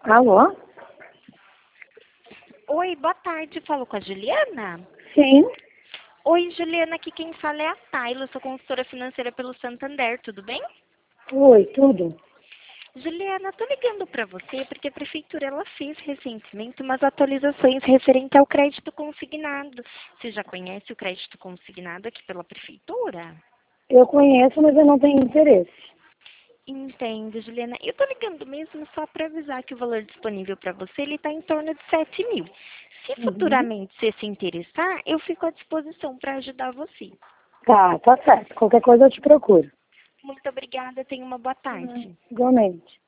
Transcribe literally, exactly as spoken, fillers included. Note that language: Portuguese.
Alô? Oi, boa tarde. Falo com a Juliana? Sim. Oi, Juliana. Aqui quem fala é a Tayla. Eu sou consultora financeira pelo Santander. Tudo bem? Oi, tudo? Juliana, tô ligando para você porque a prefeitura ela fez recentemente umas atualizações referente ao crédito consignado. Você já conhece o crédito consignado aqui pela prefeitura? Eu conheço, mas eu não tenho interesse. Entendo, Juliana. Eu tô ligando mesmo só para avisar que o valor disponível para você ele está em torno de sete mil. Se Uhum. futuramente você se interessar, eu fico à disposição para ajudar você. Tá, tá certo. Qualquer coisa eu te procuro. Muito obrigada. Tenha uma boa Uhum. tarde. Igualmente.